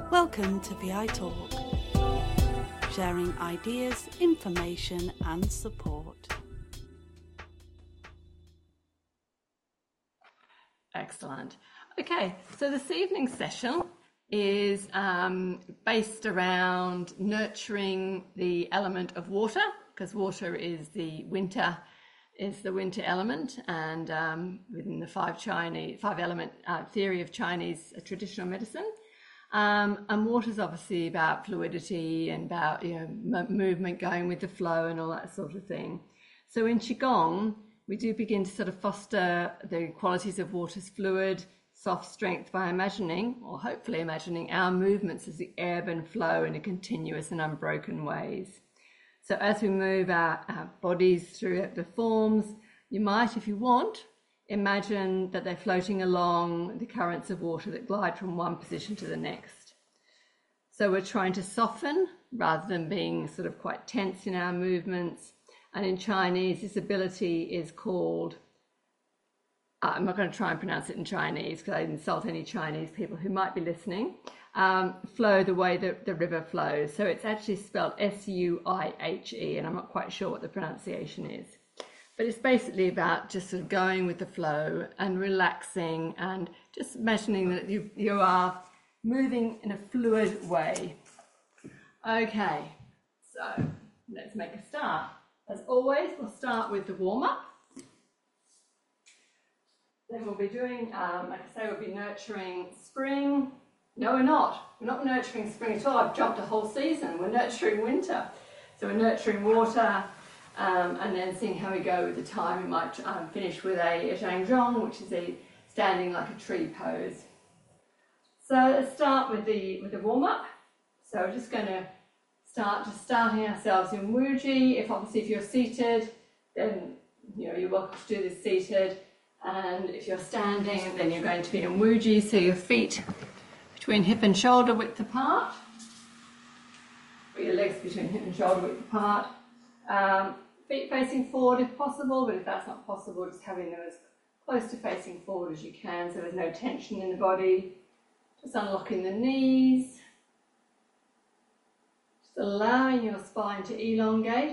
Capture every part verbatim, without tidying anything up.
Welcome to V I Talk, sharing ideas, information and support. Excellent. Okay, so this evening's session is um, based around nurturing the element of water, because water is the winter is the winter element, and um, within the five Chinese five element uh, theory of Chinese uh, traditional medicine. Um, and water is obviously about fluidity and about you know m- movement going with the flow and all that sort of thing. So in Qigong, we do begin to sort of foster the qualities of water's fluid, soft strength by imagining, or hopefully imagining, our movements as the ebb and flow in a continuous and unbroken ways. So as we move our, our bodies through the forms, you might, if you want, imagine that they're floating along the currents of water that glide from one position to the next. So we're trying to soften rather than being sort of quite tense in our movements. And in Chinese, this ability is called, uh, I'm not going to try and pronounce it in Chinese because I insult any Chinese people who might be listening, um, flow the way that the river flows. So it's actually spelled S U I H E, and I'm not quite sure what the pronunciation is. But it's basically about just sort of going with the flow and relaxing and just imagining that you, you are moving in a fluid way. Okay, so let's make a start. As always, we'll start with the warm-up. Then we'll be doing, um, like I say, we'll be nurturing spring. No, we're not. We're not nurturing spring at all. I've jumped a whole season. We're nurturing winter. So we're nurturing water, um, and then seeing how we go with the time. We might um, finish with a, a Zhangzhong, which is a standing like a tree pose. So let's start with the with the warm-up. So we're just going to start just starting ourselves in Wuji. If obviously if you're seated, then you know you're welcome to do this seated. And if you're standing, then you're going to be in Wuji. So your feet between hip and shoulder width apart. Or your legs between hip and shoulder width apart. Um, feet facing forward if possible, but if that's not possible, just having them as close to facing forward as you can, so there's no tension in the body. Just unlocking the knees. Just allowing your spine to elongate.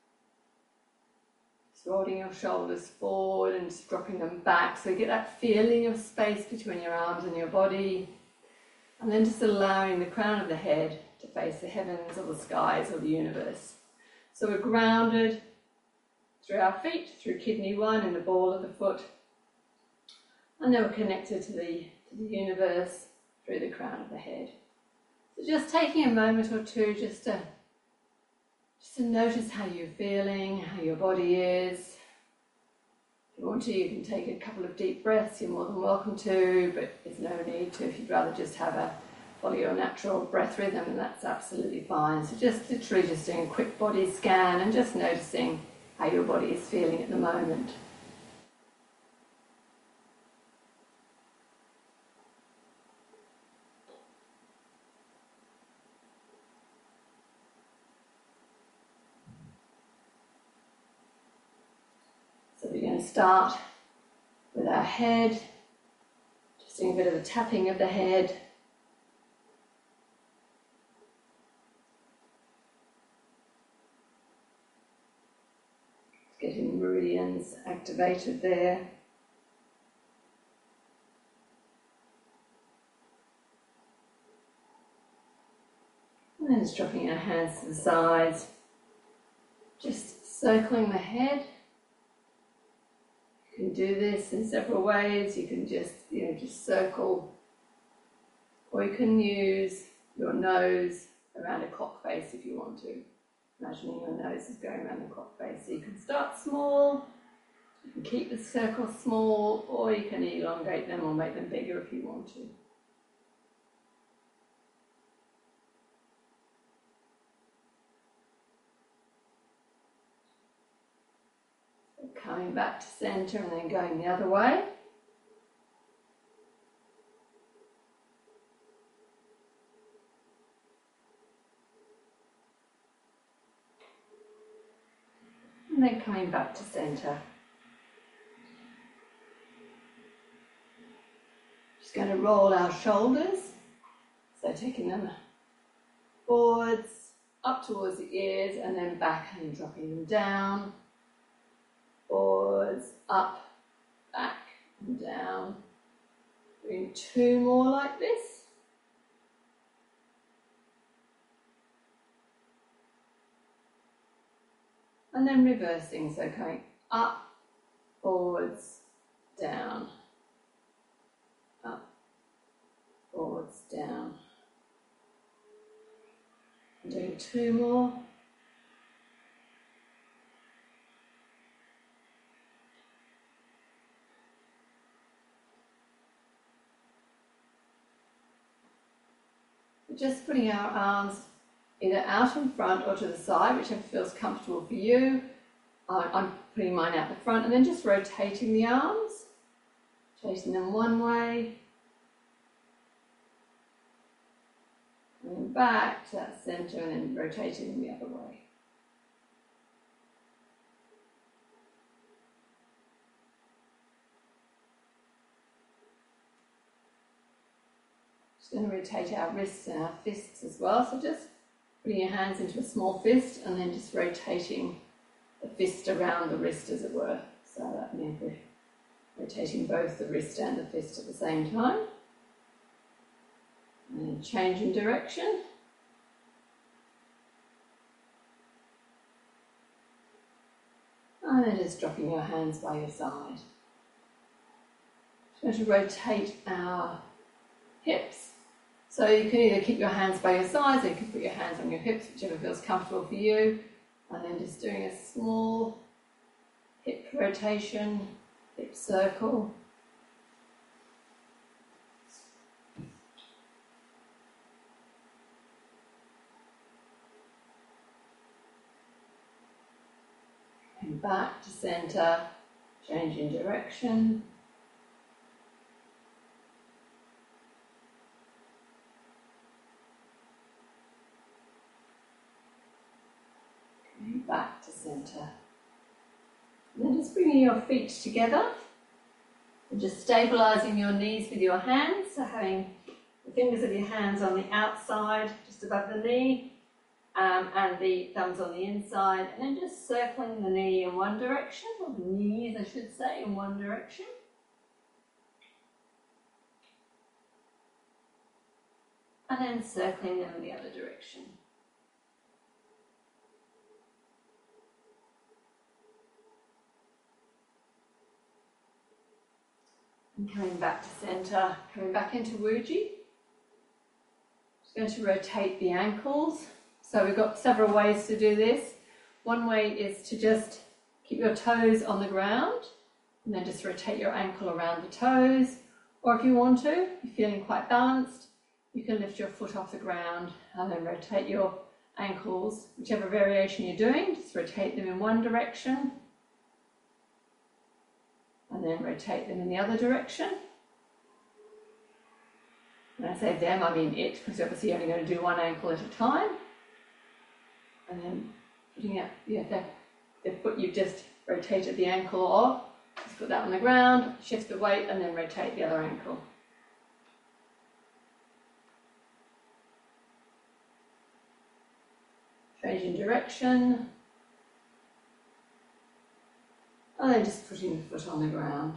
Just rolling your shoulders forward and just dropping them back, so you get that feeling of space between your arms and your body. And then just allowing the crown of the head to face the heavens or the skies or the universe. So we're grounded through our feet, through kidney one and the ball of the foot. And then we're connected to the, to the universe through the crown of the head. So just taking a moment or two just to, just to notice how you're feeling, how your body is. If you want to, you can take a couple of deep breaths. You're more than welcome to, but there's no need to. If you'd rather just have a follow your natural breath rhythm, and that's absolutely fine. So just literally just doing a quick body scan and just noticing how your body is feeling at the moment. So we're going to start with our head, just doing a bit of a tapping of the head. Getting meridians activated there. And then just dropping our hands to the sides, just circling the head. You can do this in several ways. You can just, you know, just circle, or you can use your nose around a clock face if you want to. Imagining your nose is going around the clock face. So you can start small, you can keep the circles small, or you can elongate them or make them bigger if you want to. So coming back to centre and then going the other way. And then coming back to centre. Just going to roll our shoulders So taking them forwards, up towards the ears, and then back and dropping them down. Forwards, up, back and down. Doing two more like this. And then reversing, so coming up, forwards, down, up, forwards, down. And doing two more. Just putting our arms either out in front or to the side, whichever feels comfortable for you. Uh, I'm putting mine out the front and then just rotating the arms, rotating them one way, coming back to that centre and then rotating them the other way. Just going to rotate our wrists and our fists as well, so just putting your hands into a small fist and then just rotating the fist around the wrist, as it were. So that means we're rotating both the wrist and the fist at the same time. And then changing direction. And then just dropping your hands by your side. Just going to rotate our hips. So you can either keep your hands by your sides or you can put your hands on your hips, whichever feels comfortable for you. And then just doing a small hip rotation, hip circle. And back to centre, changing direction. Back to centre. And then just bringing your feet together and just stabilising your knees with your hands. So having the fingers of your hands on the outside, just above the knee, um, and the thumbs on the inside. And then just circling the knee in one direction, or the knees I should say, in one direction. And then circling them in the other direction. And coming back to centre, coming back into Wuji. Just going to rotate the ankles. So we've got several ways to do this. One way is to just keep your toes on the ground and then just rotate your ankle around the toes. Or if you want to, if you're feeling quite balanced, you can lift your foot off the ground and then rotate your ankles, whichever variation you're doing, just rotate them in one direction. And then rotate them in the other direction. When I say them, I mean it, because you're obviously only going to do one ankle at a time. And then putting out yeah, the, the foot you've just rotated the ankle off, just put that on the ground, shift the weight, and then rotate the other ankle. Changing direction. And then just putting the foot on the ground.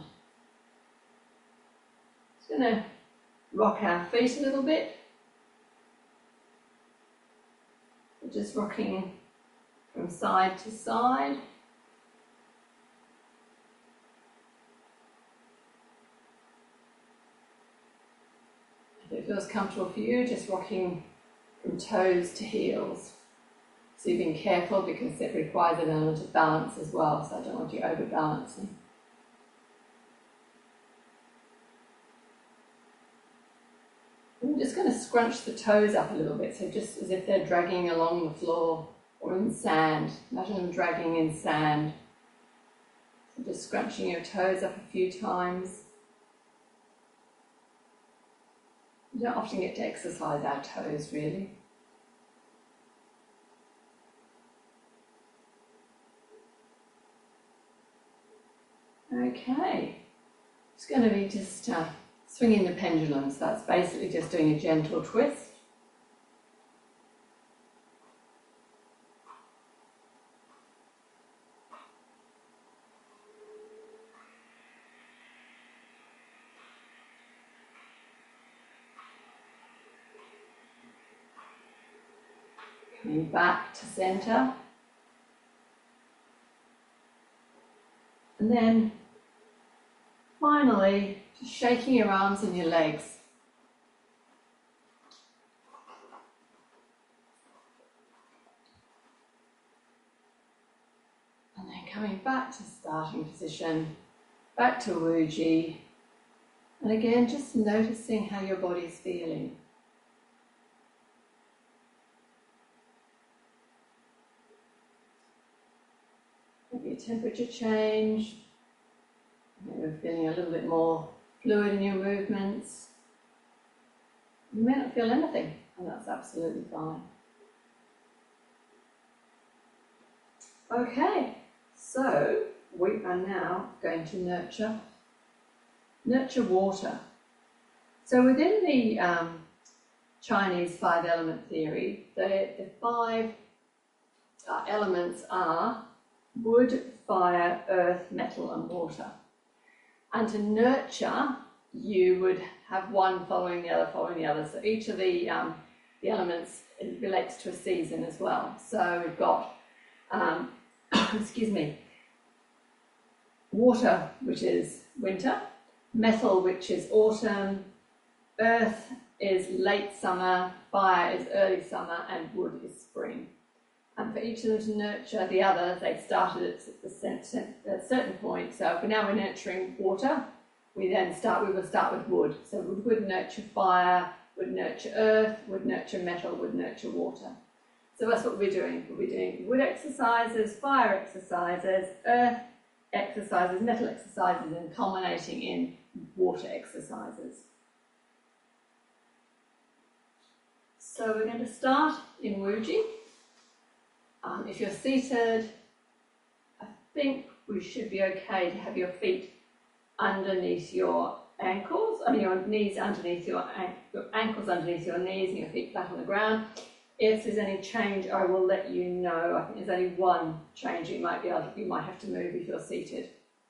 Just going to rock our feet a little bit. We're just rocking from side to side. If it feels comfortable for you, just rocking from toes to heels. So you're being careful because it requires an element of balance as well, so I don't want you overbalancing. I'm just going to scrunch the toes up a little bit, so just as if they're dragging along the floor or in sand. Imagine them dragging in sand. So just scrunching your toes up a few times. You don't often get to exercise our toes, really. Okay, it's going to be just uh, swinging the pendulum, so that's basically just doing a gentle twist. Coming back to centre. And then finally, just shaking your arms and your legs. And then coming back to starting position, back to Wuji. And again, just noticing how your body's feeling. Maybe a temperature change. Maybe you're feeling a little bit more fluid in your movements. You may not feel anything, and that's absolutely fine. Okay, so we are now going to nurture, nurture water. So within the um, Chinese five element theory, the, the five uh, elements are wood, fire, earth, metal and water. And to nurture, you would have one following the other, following the other. So each of the, um, the elements relates to a season as well. So we've got, um, excuse me, water, which is winter, metal, which is autumn, earth is late summer, fire is early summer, and wood is spring. And for each of them to nurture the other, they started at a certain point. So for now we're nurturing water, we then start, we will start with wood. So wood would nurture fire, would nurture earth, would nurture metal, would nurture water. So that's what we're doing. We'll be doing wood exercises, fire exercises, earth exercises, metal exercises, and culminating in water exercises. So we're going to start in Wuji. Um, if you're seated, I think we should be okay to have your feet underneath your ankles, I mean your knees underneath your, your ankles underneath your knees and your feet flat on the ground. If there's any change, I will let you know. I think there's only one change you might be able to, you might have to move if you're seated.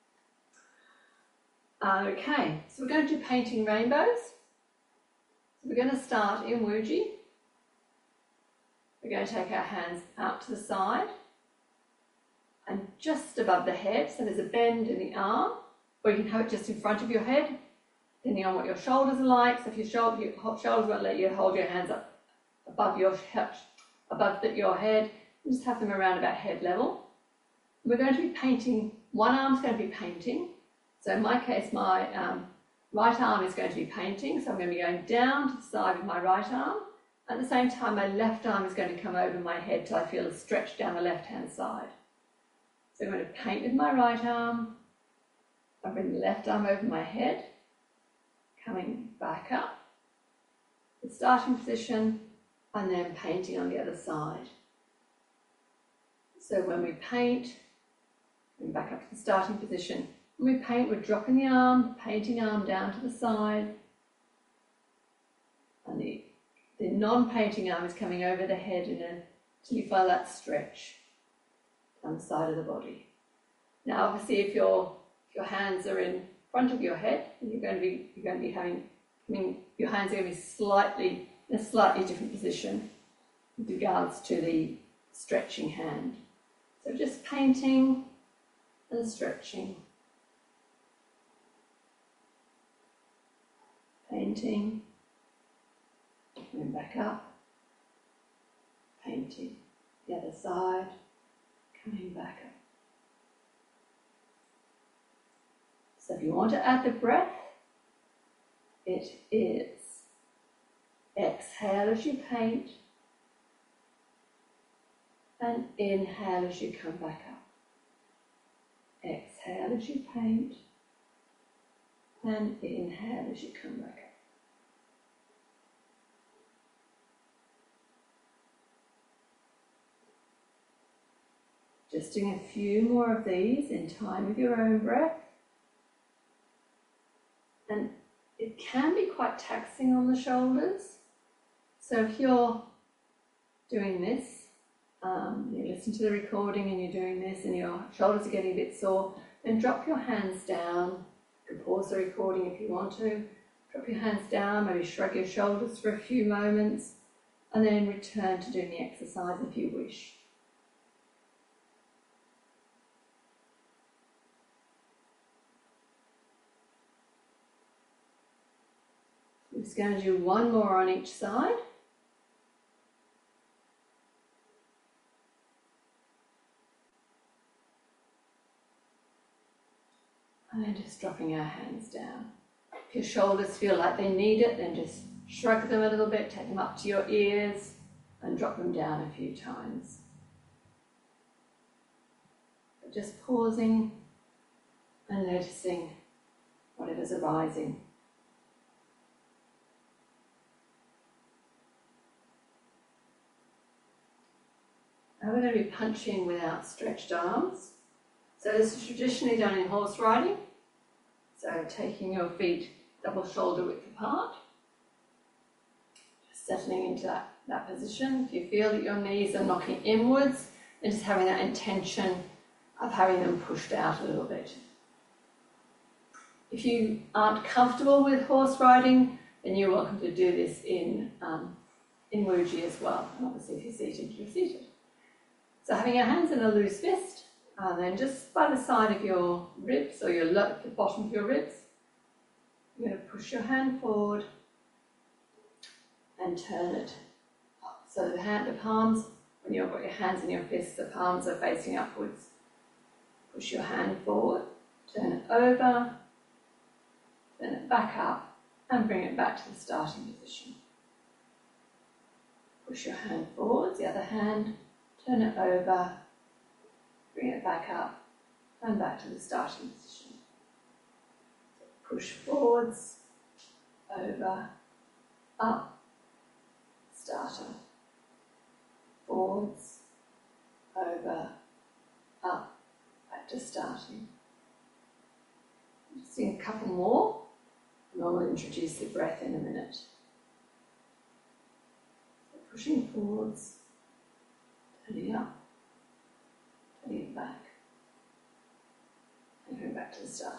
Okay, so we're going to do painting rainbows. So we're going to start in Wuji. We're going to take our hands out to the side and just above the head, so there's a bend in the arm, or you can have it just in front of your head, depending on what your shoulders are like. So if your, shoulder, your shoulders won't let you hold your hands up above your above the, your head, and just have them around about head level. We're going to be painting, one arm's going to be painting. So in my case, my um, right arm is going to be painting, so I'm going to be going down to the side with my right arm. At the same time, my left arm is going to come over my head till I feel a stretch down the left-hand side. So I'm going to paint with my right arm. I bring the left arm over my head, coming back up, the starting position, and then painting on the other side. So when we paint, going back up to the starting position. When we paint, we're dropping the arm, painting arm down to the side, and the The non-painting arm is coming over the head in a, until you feel that stretch down the side of the body. Now, obviously, if your if your hands are in front of your head, then you're going to be you're going to be having, I mean, your hands are going to be slightly in a slightly different position with regards to the stretching hand. So just painting and stretching, painting. Coming back up, painting the other side, coming back up. So if you want to add the breath, it is exhale as you paint and inhale as you come back up. Exhale as you paint and inhale as you come back up. Just doing a few more of these in time with your own breath. And it can be quite taxing on the shoulders. So if you're doing this, um, you listen to the recording and you're doing this and your shoulders are getting a bit sore, then drop your hands down. You can pause the recording if you want to. Drop your hands down, maybe shrug your shoulders for a few moments, and then return to doing the exercise if you wish. We're just going to do one more on each side. And then just dropping our hands down. If your shoulders feel like they need it, then just shrug them a little bit, take them up to your ears and drop them down a few times. But just pausing and noticing whatever's arising. Now we're going to be punching with outstretched arms. So this is traditionally done in horse riding. So taking your feet double shoulder width apart. Just settling into that, that position. If you feel that your knees are knocking inwards, then just having that intention of having them pushed out a little bit. If you aren't comfortable with horse riding, then you're welcome to do this in, um, in Wuji as well. And obviously if you're seated, you're seated. So having your hands in a loose fist, and then just by the side of your ribs, or your the bottom of your ribs, you're going to push your hand forward and turn it up. So the hand, the palms, when you've got your hands in your fists, the palms are facing upwards. Push your hand forward, turn it over, turn it back up, and bring it back to the starting position. Push your hand forwards, the other hand, turn it over, bring it back up and back to the starting position. So push forwards, over, up, starter. Forwards, over, up, back to starting. Just doing a couple more, and then we'll introduce the breath in a minute. So pushing forwards, turning up, turning it back, and going back to the start.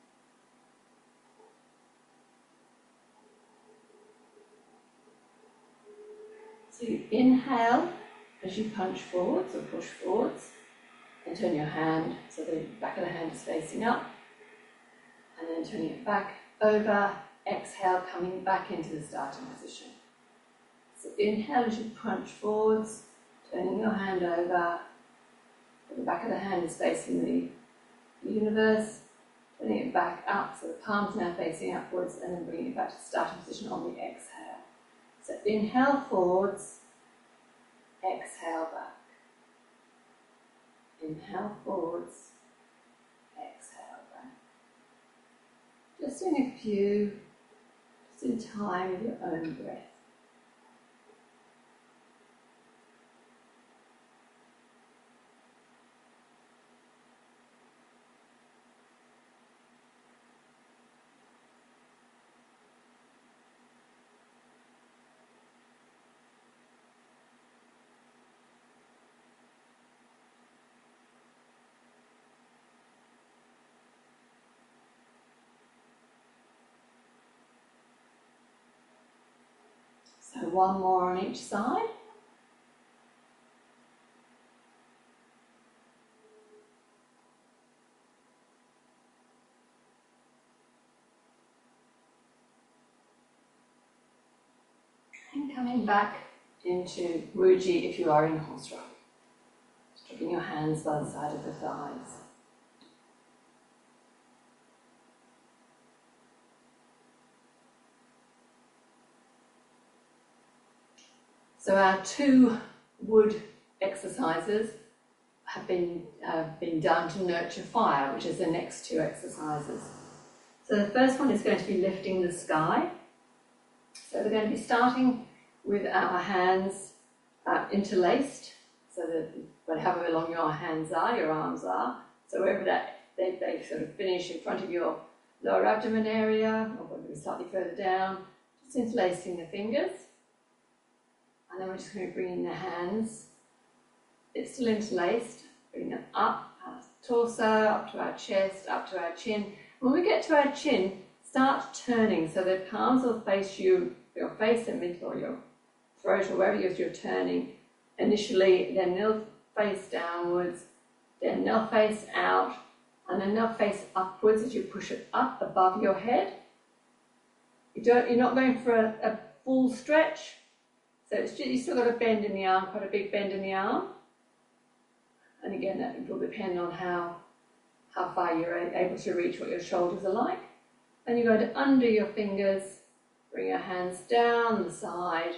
So you inhale as you punch forwards or push forwards, and turn your hand so the back of the hand is facing up, and then turning it back over, exhale, coming back into the starting position. So inhale as you punch forwards, turning your hand over, the back of the hand is facing the universe, turning it back up, so the palms now facing upwards, and then bringing it back to the starting position on the exhale. So inhale forwards, exhale back. Inhale forwards, exhale back. Just doing a few, just in time with your own breath. So one more on each side. And coming back into Wuji if you are in horse riding. Dropping your hands by the side of the thighs. So our two wood exercises have been, uh, been done to nurture fire, which is the next two exercises. So the first one is going to be lifting the sky. So we're going to be starting with our hands uh, interlaced, so that however long your hands are, your arms are, so wherever that they, they sort of finish in front of your lower abdomen area, or maybe slightly further down, just interlacing the fingers. And then we're just going to bring in the hands. It's still interlaced. Bring them up, our torso, up to our chest, up to our chin. When we get to our chin, start turning so the palms will face you, your face and mid or your throat or wherever you're turning. Initially, then nil face downwards, then nil face out, and then nil face upwards as you push it up above your head. You don't, you're not going for a, a full stretch, so it's just, you still got a bend in the arm, quite a big bend in the arm. And again, that will depend on how, how far you're able to reach, what your shoulders are like. And you're going to undo your fingers, bring your hands down the side,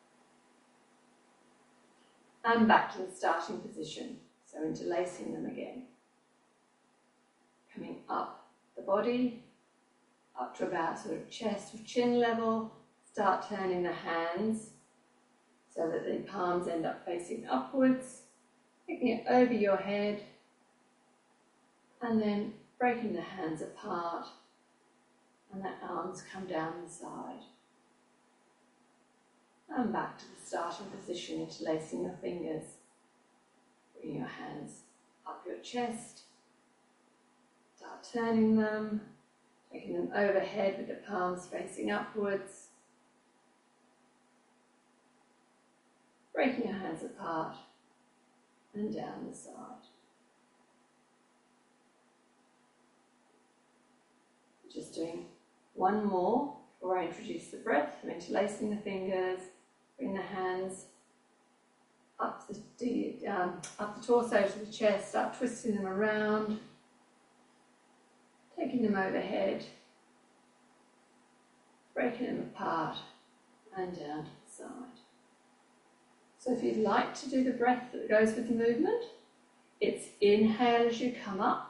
and back to the starting position. So interlacing them again. Coming up the body, up to about sort of chest or chin level. Start turning the hands so that the palms end up facing upwards. Picking it over your head, and then breaking the hands apart, and the arms come down the side. And back to the starting position, interlacing your fingers. Bring your hands up your chest. Start turning them, taking them overhead with the palms facing upwards. Breaking your hands apart and down the side. Just doing one more before I introduce the breath. I'm interlacing the fingers, bring the hands up the, um, up the torso to the chest, start twisting them around, taking them overhead, breaking them apart and down to the side. So if you'd like to do the breath that goes with the movement, it's inhale as you come up.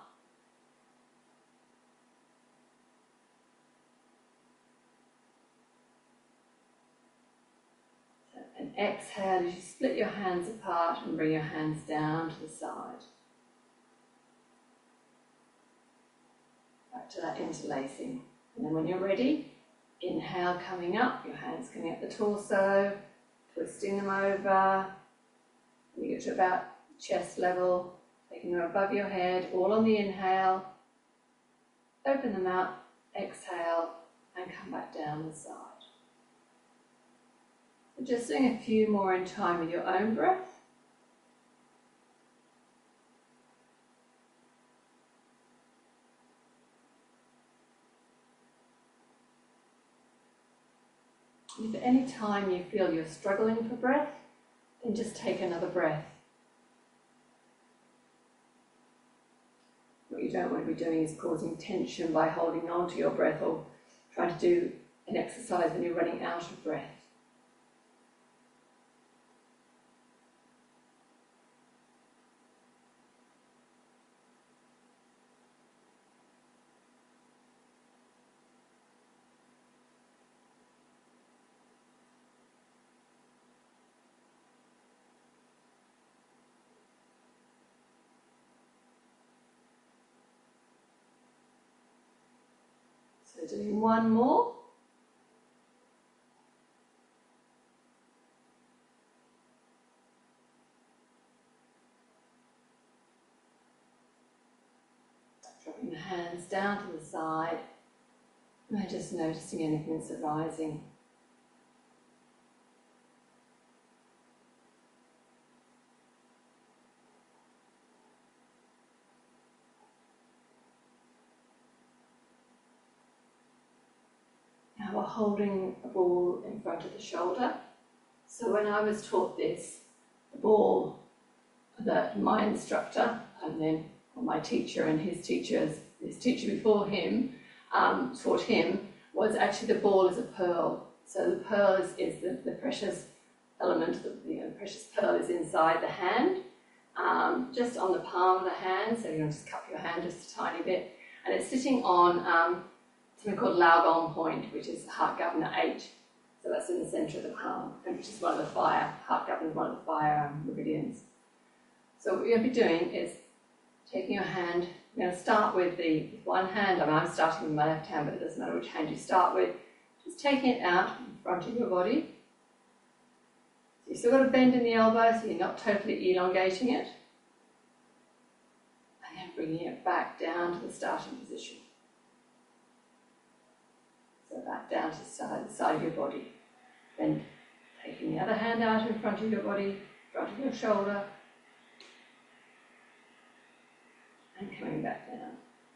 So, and exhale as you split your hands apart and bring your hands down to the side. Back to that interlacing. And then when you're ready, inhale coming up, your hands coming up the torso, twisting them over. You get to about chest level, taking them above your head, all on the inhale. Open them up, exhale, and come back down the side. So just doing a few more in time with your own breath. If at any time you feel you're struggling for breath, then just take another breath. What you don't want to be doing is causing tension by holding on to your breath or trying to do an exercise when you're running out of breath. So doing one more. Dropping the hands down to the side and just noticing anything that's arising. Now we're holding a ball in front of the shoulder. So when I was taught this, the ball that my instructor and then my teacher and his teachers, his teacher before him, um, taught him was actually the ball is a pearl. So the pearl is, is the, the precious element, the, you know, the precious pearl is inside the hand, um, just on the palm of the hand. So you want to just cup your hand just a tiny bit, and it's sitting on um, something called Lao Gong point, which is Heart Governor eight. So that's in the centre of the palm, which is one of the fire, Heart Governor is one of the fire um, meridians. So what you're going to be doing is taking your hand, you're going to start with the with one hand. I mean, I'm starting with my left hand, but it doesn't matter which hand you start with. Just taking it out in front of your body. So you've still got a bend in the elbow, so you're not totally elongating it. And then bringing it back down to the starting position. So back down to the side, the side of your body. Then Taking the other hand out in front of your body, in front of your shoulder, and coming back down.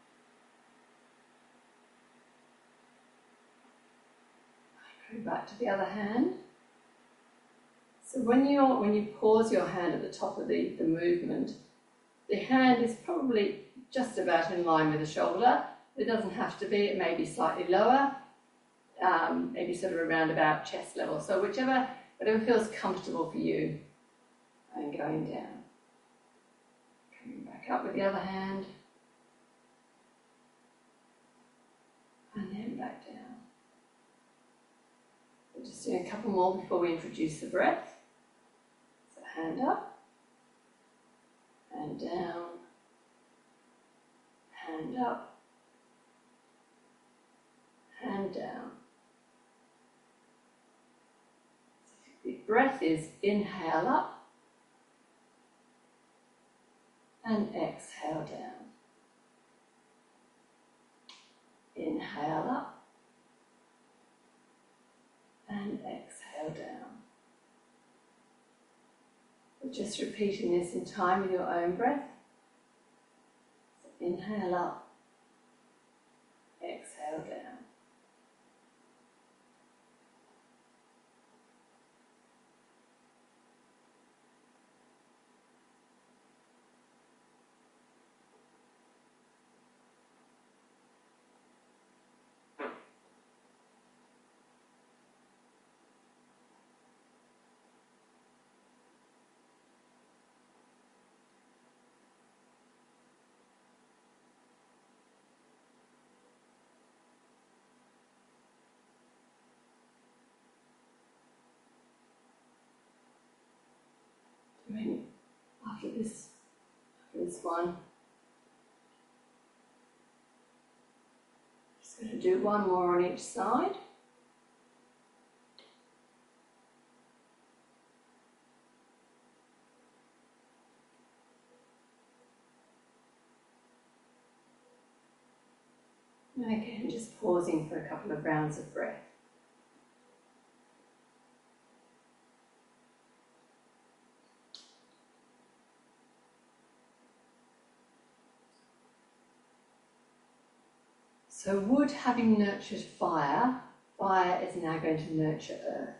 Coming back to the other hand. So when you when you pause your hand at the top of the, the movement, the hand is probably just about in line with the shoulder. It doesn't have to be, it may be slightly lower, um, maybe sort of around about chest level. So whichever, whatever feels comfortable for you. And going down. Coming back up with the other hand. And then back down. We'll just do a couple more before we introduce the breath. So hand up, hand down, hand up, hand down. So the breath is inhale up and exhale down. Inhale up and exhale down. We're just repeating this in time with your own breath. So inhale up, exhale down. I mean, after this, after this one, just going to do one more on each side. And again, just pausing for a couple of rounds of breath. So wood having nurtured fire, fire is now going to nurture earth.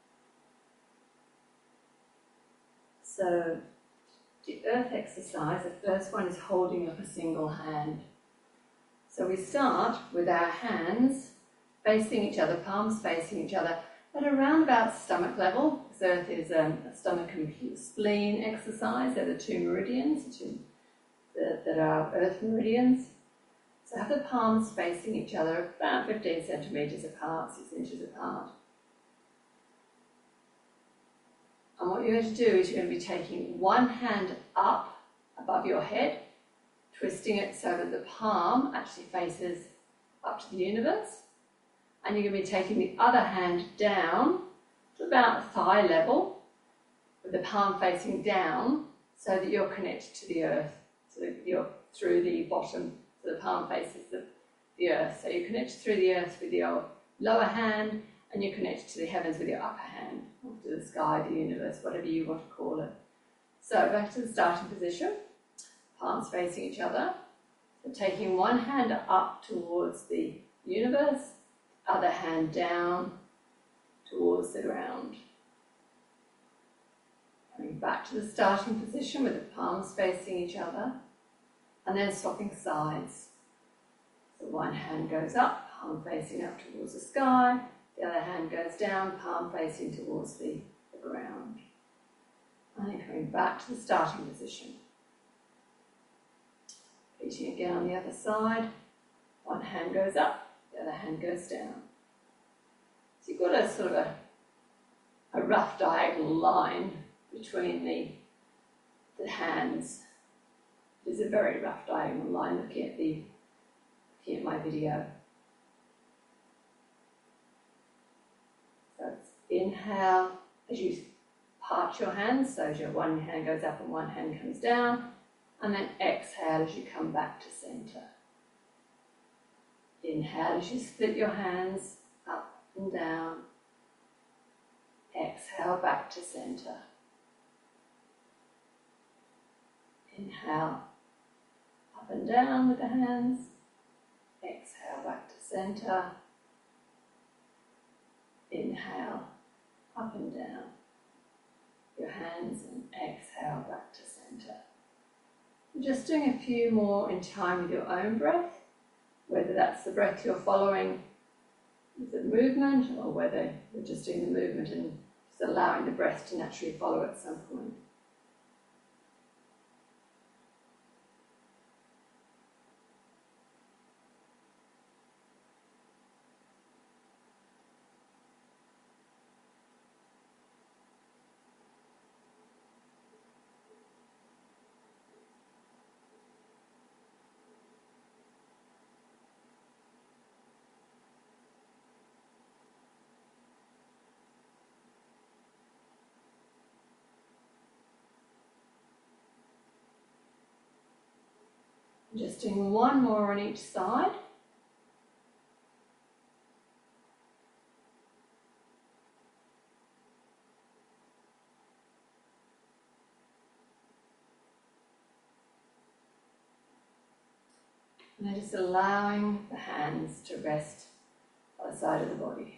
So the earth exercise, the first one is holding up a single hand. So we start with our hands facing each other, palms facing each other, at around about stomach level, because earth is um, a stomach and spleen exercise. They're the two meridians the two, the, that are earth meridians. So have the palms facing each other about fifteen centimetres apart, six inches apart. And what you're going to do is you're going to be taking one hand up above your head, twisting it so that the palm actually faces up to the universe. And you're going to be taking the other hand down to about thigh level, with the palm facing down, so that you're connected to the earth, so that you're through the bottom. So the palm faces the, the earth. So you're connected through the earth with your lower hand, and you're connected to the heavens with your upper hand, or to the sky, the universe, whatever you want to call it. So back to the starting position, palms facing each other. So taking one hand up towards the universe, other hand down towards the ground. Coming back to the starting position with the palms facing each other. And then swapping sides. So one hand goes up, palm facing up towards the sky. The other hand goes down, palm facing towards the, the ground. And then coming back to the starting position. Repeating again on the other side. One hand goes up, the other hand goes down. So you've got a sort of a, a rough diagonal line between the, the hands. It's a very rough diagonal line looking at the looking at my video. So it's inhale as you part your hands, so as your one hand goes up and one hand comes down, and then exhale as you come back to centre. Inhale as you split your hands up and down. Exhale exhale back to centre. Inhale, up and down with the hands. Exhale back to centre. Inhale, up and down your hands, and exhale back to centre. Just doing a few more in time with your own breath, whether that's the breath you're following with the movement, or whether you're just doing the movement and just allowing the breath to naturally follow at some point. Just doing one more on each side. And then just allowing the hands to rest by the side of the body.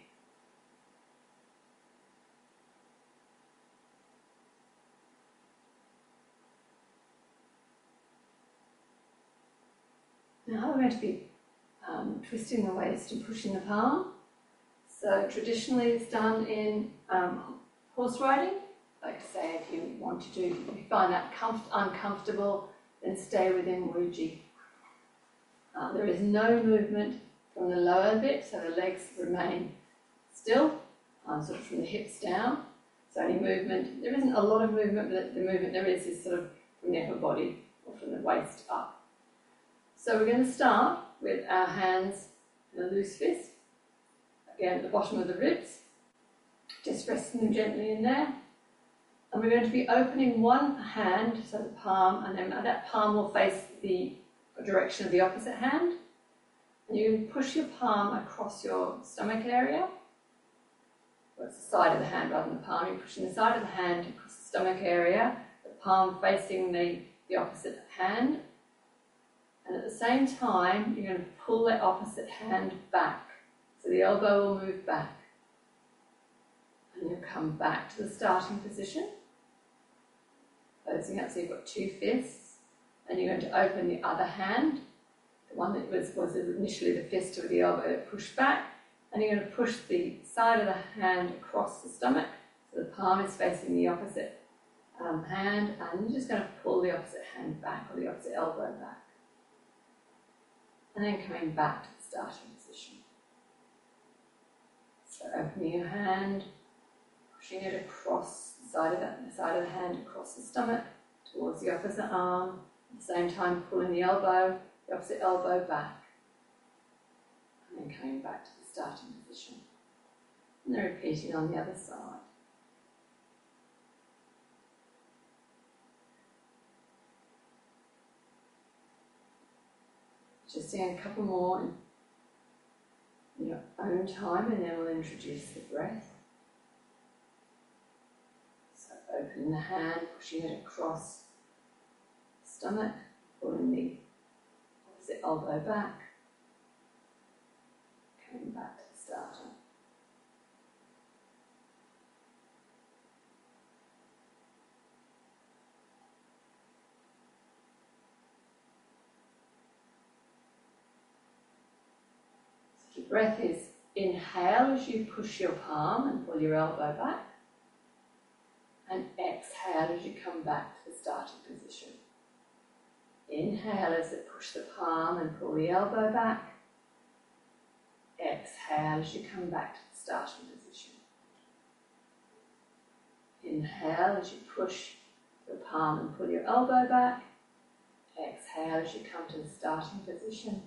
Now we're going to be um, twisting the waist and pushing the palm. So traditionally it's done in um, horse riding. Like I say, if you want to do, if you find that comf- uncomfortable, then stay within Wuji. Uh, there is no movement from the lower bit, so the legs remain still, um, sort of from the hips down. So any movement, there isn't a lot of movement, but the movement there is is sort of from the upper body or from the waist up. So we're going to start with our hands in a loose fist, again at the bottom of the ribs, just resting them gently in there. And we're going to be opening one hand, so the palm, and then that palm will face the direction of the opposite hand. And you can push your palm across your stomach area. Well, it's the side of the hand rather than the palm. You're pushing the side of the hand across the stomach area, the palm facing the, the opposite hand. And at the same time, you're going to pull that opposite hand back. So the elbow will move back. And you'll come back to the starting position. Closing up, so you've got two fists. And you're going to open the other hand, the one that was, was initially the fist with the elbow that pushed back. And you're going to push the side of the hand across the stomach. So the palm is facing the opposite um, hand. And you're just going to pull the opposite hand back, or the opposite elbow back. And then coming back to the starting position. So opening your hand, pushing it across the side of that, the side of the hand across the stomach towards the opposite arm. At the same time, pulling the elbow, the opposite elbow back, and then coming back to the starting position. And then repeating on the other side. Just doing a couple more in your own time, and then we'll introduce the breath. So opening the hand, pushing it across the stomach, pulling the opposite elbow back, coming back to the starter. Breath is inhale as you push your palm and pull your elbow back, and exhale as you come back to the starting position. Inhale as you push the palm and pull the elbow back. Exhale as you come back to the starting position. Inhale as you push your palm and pull your elbow back. Exhale as you come to the starting position.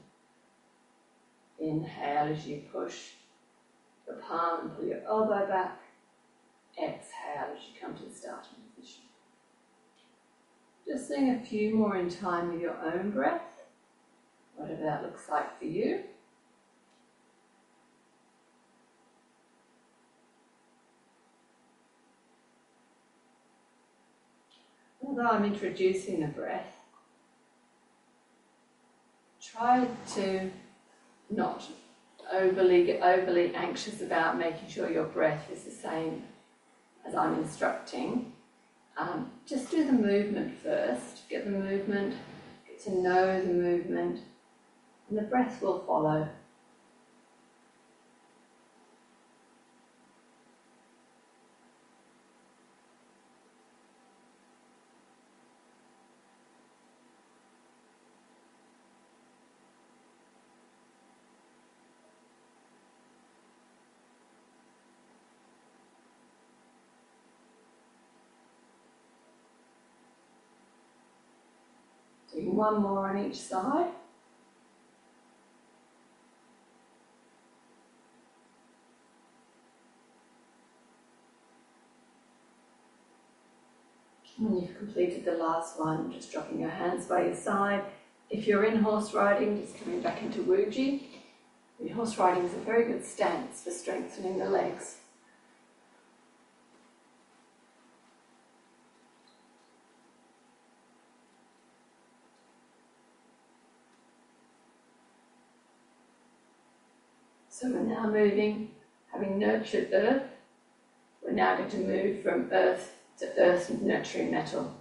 Inhale as you push the palm and pull your elbow back. Exhale as you come to the starting position. Just doing a few more in time with your own breath, whatever that looks like for you. although I'm introducing the breath, try to not overly get overly anxious about making sure your breath is the same as I'm instructing. Um, just do the movement first, get the movement, get to know the movement, and the breath will follow. Doing one more on each side. When you've completed the last one, just dropping your hands by your side. If you're in horse riding, just coming back into Wuji. Horse riding is a very good stance for strengthening the legs. So we're now moving, having nurtured earth, we're now going to move from earth to earth nurturing metal.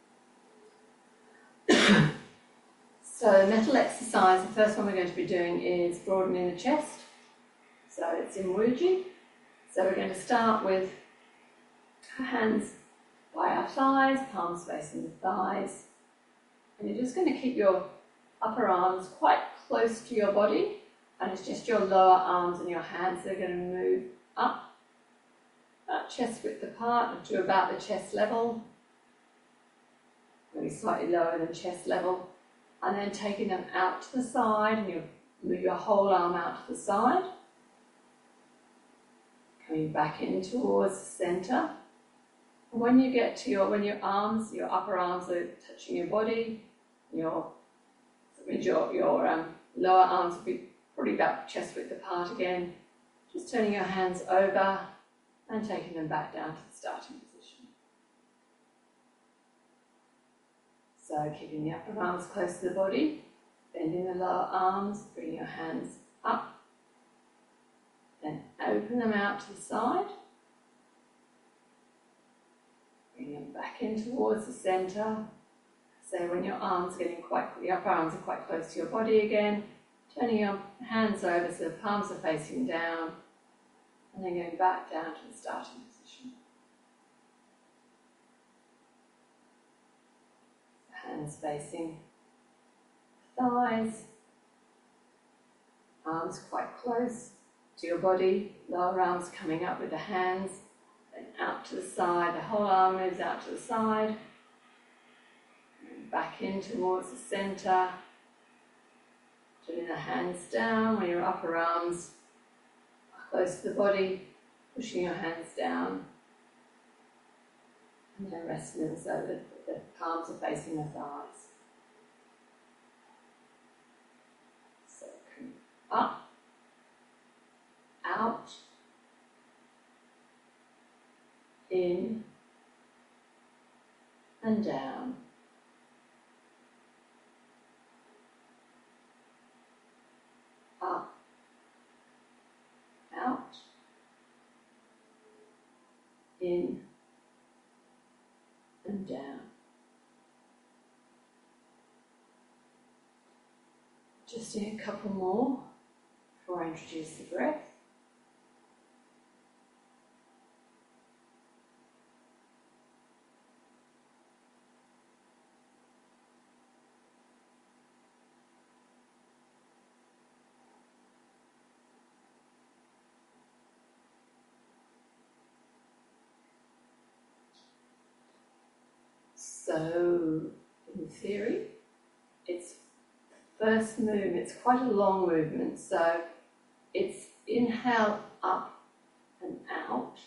So metal exercise, the first one we're going to be doing is broadening the chest. So it's in Wuji. So we're going to start with our hands by our thighs, palms facing the thighs. And you're just going to keep your upper arms quite close to your body. And it's just your lower arms and your hands that are going to move up, about chest width apart to about the chest level, maybe slightly lower than chest level, and then taking them out to the side, and you move your whole arm out to the side, coming back in towards the centre. And when you get to your, when your arms, your upper arms are touching your body, your, your, your um, lower arms will be probably about chest width apart again, just turning your hands over and taking them back down to the starting position. So keeping the upper arms close to the body, bending the lower arms, bring your hands up, then open them out to the side, bring them back in towards the centre. So when your arms are getting quite, the upper arms are quite close to your body again, turning your hands over so the palms are facing down, and then going back down to the starting position. Hands facing thighs, arms quite close to your body, lower arms coming up with the hands, then out to the side, the whole arm moves out to the side, and back in towards the centre. Turning the hands down when your upper arms are close to the body, pushing your hands down, and then resting them so that the palms are facing the thighs. So come up, out, in, and down. Up, out, in, and down. Just doing a couple more before I introduce the breath. So, in theory, it's the first movement, it's quite a long movement, so it's inhale up and out,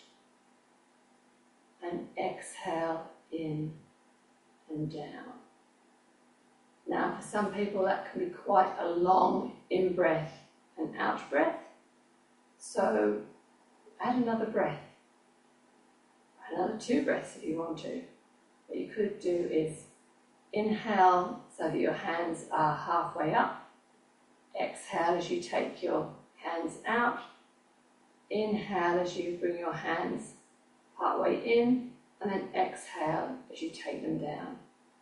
and exhale in and down. Now, for some people, that can be quite a long in-breath and out-breath, so add another breath, another two breaths if you want to. what you could do is inhale so that your hands are halfway up. Exhale as you take your hands out. Inhale as you bring your hands partway in, and then exhale as you take them down.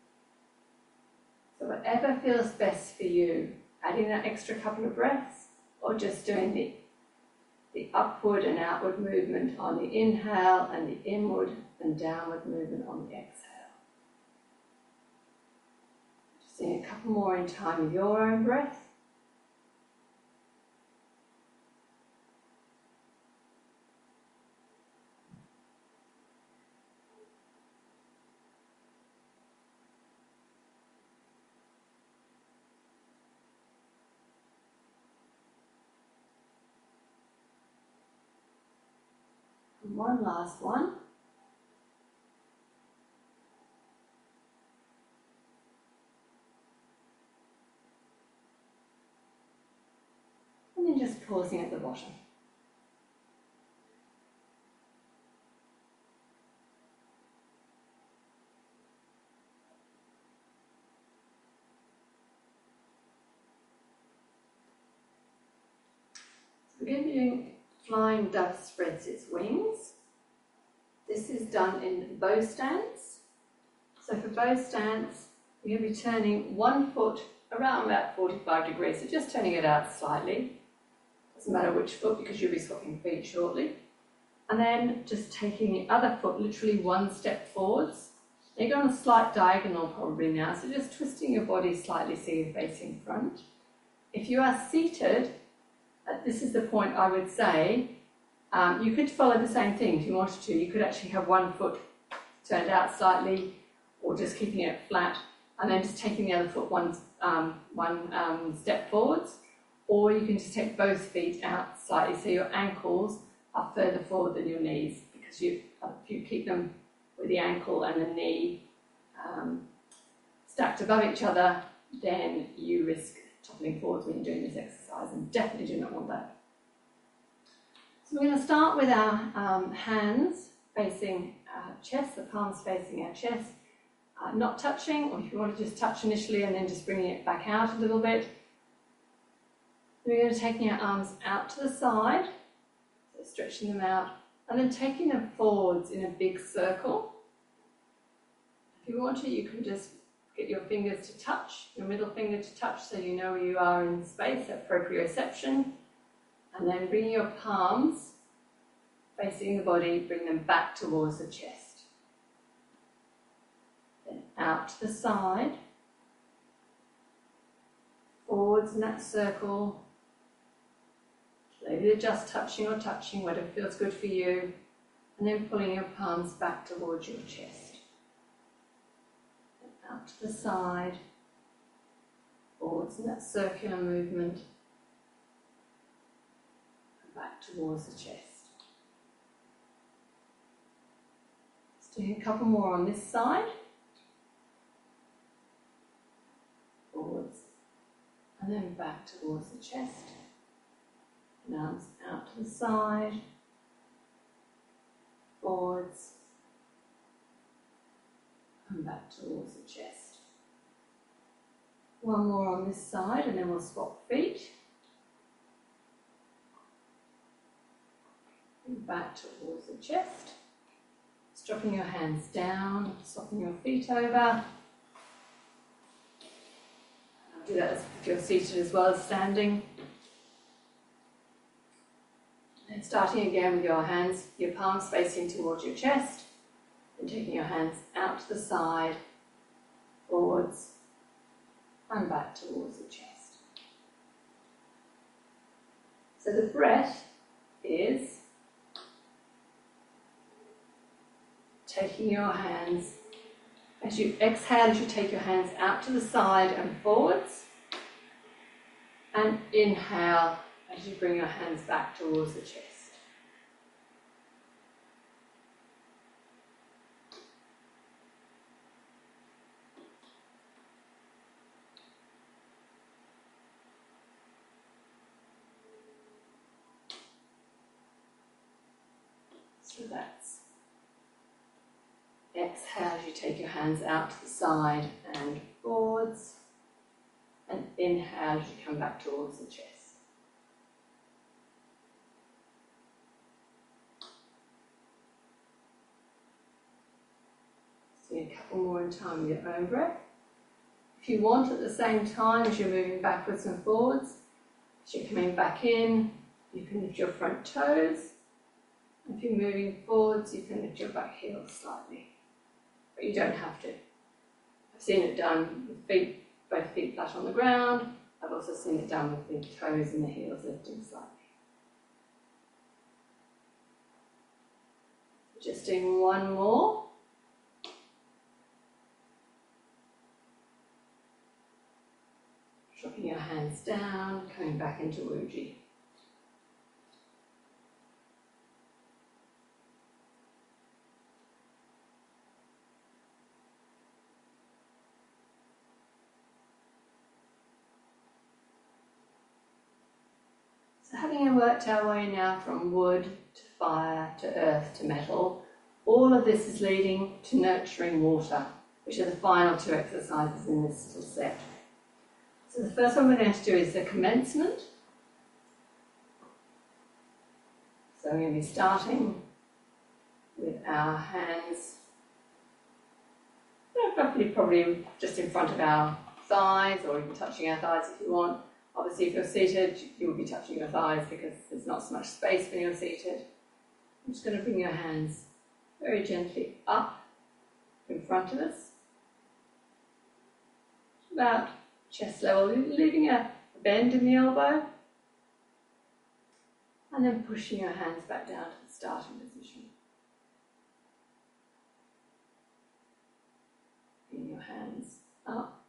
So whatever feels best for you, adding that extra couple of breaths, or just doing the, the upward and outward movement on the inhale and the inward and downward movement on the exhale. Just doing a couple more in time with your own breath. One last one. And then just pausing at the bottom. So we're going to be doing Flying Dove spreads its wings. This is done in bow stance. So for bow stance, you're going to be turning one foot around about forty-five degrees, so just turning it out slightly. Doesn't matter which foot because you'll be swapping feet shortly. And then just taking the other foot literally one step forwards. You're going on a slight diagonal probably now, so just twisting your body slightly so you're facing front. If you are seated, Uh, this is the point I would say, um, you could follow the same thing if you wanted to. You could actually have one foot turned out slightly, or just keeping it flat, and then just taking the other foot one, um, one um, step forwards, or you can just take both feet out slightly so your ankles are further forward than your knees, because you, if you keep them with the ankle and the knee um, stacked above each other, then you risk toppling forwards when you're doing this exercise, and definitely do not want that. So we're going to start with our um, hands facing our chest, the palms facing our chest, uh, not touching, or if you want to just touch initially and then just bringing it back out a little bit. We're going to taking our arms out to the side, so stretching them out, and then taking them forwards in a big circle. If you want to, you can just get your fingers to touch, your middle finger to touch so you know where you are in space, that proprioception. And then bring your palms facing the body, bring them back towards the chest. Then out to the side, forwards in that circle. Maybe they're just touching or touching, whatever feels good for you. And then pulling your palms back towards your chest. Out to the side, forwards in that circular movement, and back towards the chest. Just doing a couple more on this side, forwards, and then back towards the chest, and arms out to the side, forwards, and back towards the chest. One more on this side and then we'll swap feet. And back towards the chest. Just dropping your hands down, swapping your feet over. I'll do that if you're seated as well as standing. And starting again with your hands, your palms facing towards your chest. And taking your hands out to the side, forwards, and back towards the chest. So the breath is taking your hands, as you exhale, as you take your hands out to the side and forwards, and inhale as you bring your hands back towards the chest. So that's exhale as you take your hands out to the side and forwards. And inhale as you come back towards the chest. So a couple more in time with your own breath. If you want, at the same time as you're moving backwards and forwards, as you're coming back in, you can lift your front toes. If you're moving forwards, you can lift your back heels slightly. But you don't have to. I've seen it done with feet, both feet flat on the ground. I've also seen it done with the toes and the heels lifting slightly. Just doing one more. Dropping your hands down, coming back into Wuji. So having worked our way now from wood to fire to earth to metal, all of this is leading to nurturing water, which are the final two exercises in this little set. So the first one we're going to do is the commencement. So we're going to be starting with our hands roughly probably just in front of our thighs, or even touching our thighs if you want. Obviously if you're seated, you will be touching your thighs because there's not so much space when you're seated. I'm just going to bring your hands very gently up in front of us, about chest level, leaving a bend in the elbow, and then pushing your hands back down to the starting position. Bring your hands up,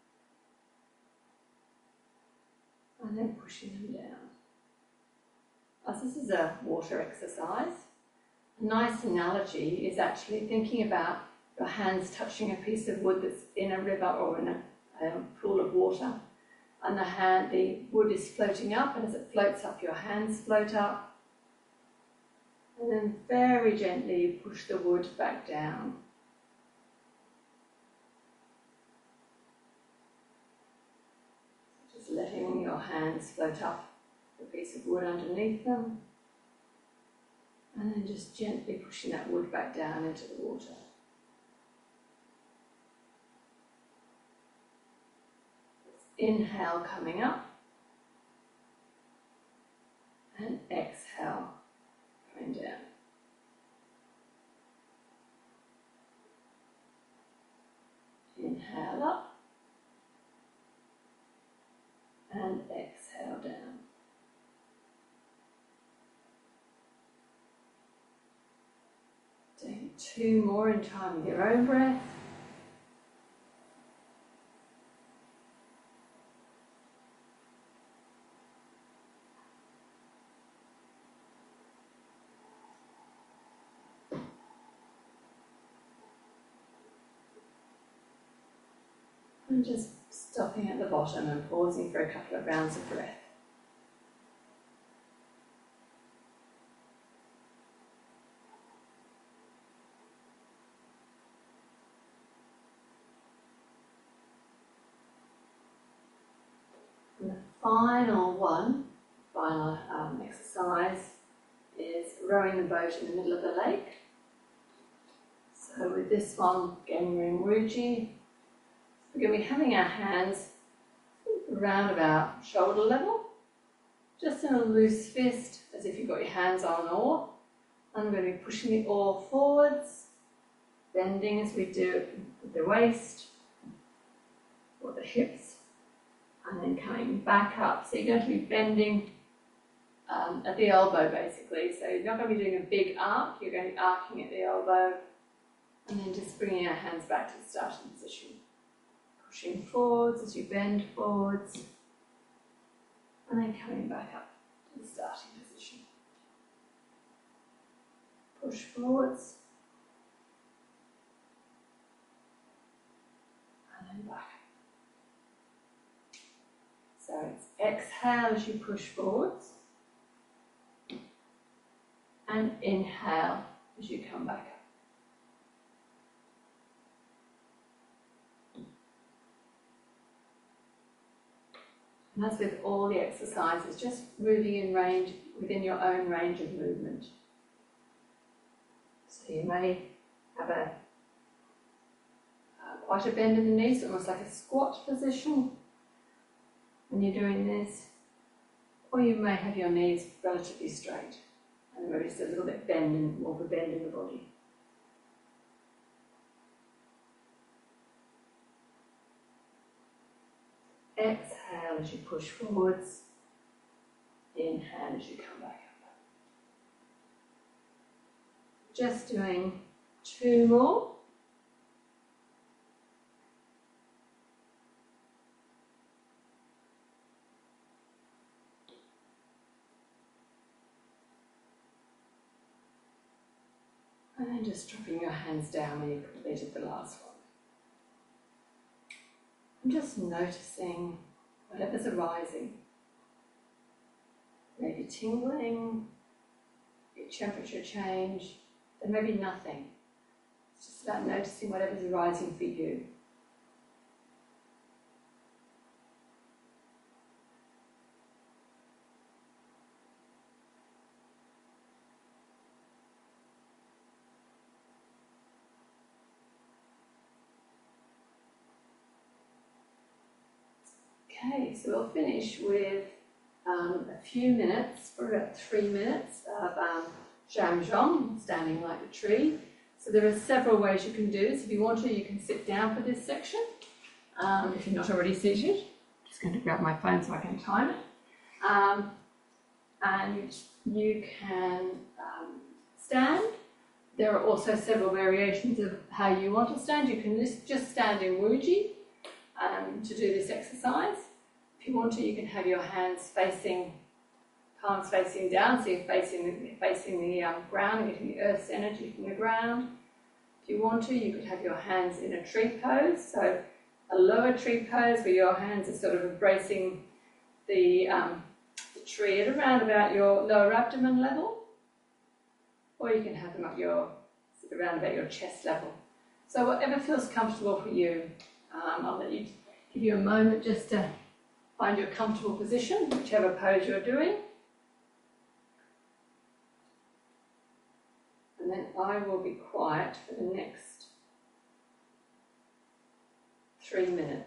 and then pushing them down. As this is a water exercise, a nice analogy is actually thinking about your hands touching a piece of wood that's in a river or in a Um, pool of water, and the hand, the wood is floating up, and as it floats up, your hands float up, and then very gently push the wood back down. Just letting your hands float up the piece of wood underneath them, and then just gently pushing that wood back down into the water. Inhale coming up, and exhale coming down. Inhale up, and exhale down. Doing two more in time with your own breath. And just stopping at the bottom and pausing for a couple of rounds of breath. And the final one, final um, exercise, is rowing the boat in the middle of the lake. So with this one, again we're in Wuji. We're going to be having our hands around about shoulder level, just in a loose fist, as if you've got your hands on an oar. And we're going to be pushing the oar forwards, bending as we do it with the waist or the hips, and then coming back up. So you're going to be bending um, at the elbow basically. So you're not going to be doing a big arc, you're going to be arcing at the elbow, and then just bringing our hands back to the starting position. Pushing forwards as you bend forwards, and then coming back up to the starting position. Push forwards, and then back. So it's exhale as you push forwards, and inhale as you come back up. And as with all the exercises, just moving in range, within your own range of movement. So you may have a uh, quite a bend in the knees, almost like a squat position when you're doing this. Or you may have your knees relatively straight and maybe just a little bit bend and more of a bend in the body. Exhale as you push forwards. Inhale as you come back up. Just doing two more. And then just dropping your hands down when you've completed the last one. And just noticing whatever's arising. Maybe tingling, maybe temperature change, then maybe nothing. It's just about noticing whatever's arising for you. Okay, so we'll finish with um, a few minutes, for about three minutes of um, Zhang, standing like a tree. So there are several ways you can do this. If you want to, you can sit down for this section. Um, if you're not already seated, I'm just going to grab my phone so I can time it. Um, and you can um, stand. There are also several variations of how you want to stand. You can just, just stand in Wuji um, to do this exercise. If you want to, you can have your hands facing, palms facing down, so you're facing, facing the um, ground, getting the earth's energy from the ground. If you want to, you could have your hands in a tree pose, so a lower tree pose where your hands are sort of embracing the, um, the tree at around about your lower abdomen level, or you can have them at your, around about your chest level. So whatever feels comfortable for you. Um, I'll let you give you a moment just to find your comfortable position, whichever pose you're doing. And then I will be quiet for the next three minutes.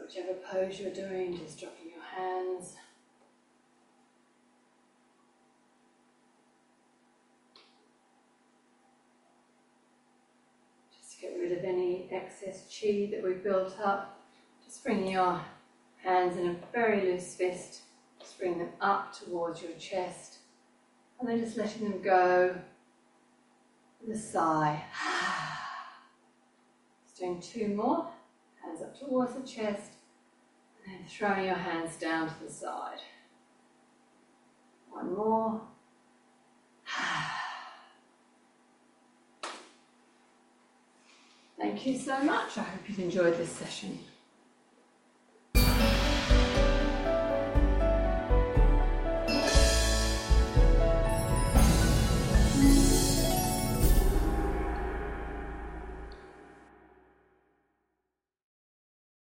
whichever pose you're doing, just dropping your hands. Just get rid of any excess chi that we've built up. Just bringing your hands in a very loose fist. Just bring them up towards your chest. And then just letting them go with a sigh. Just doing two more. Hands up towards the chest. And then throwing your hands down to the side. One more. Thank you so much. I hope you've enjoyed this session.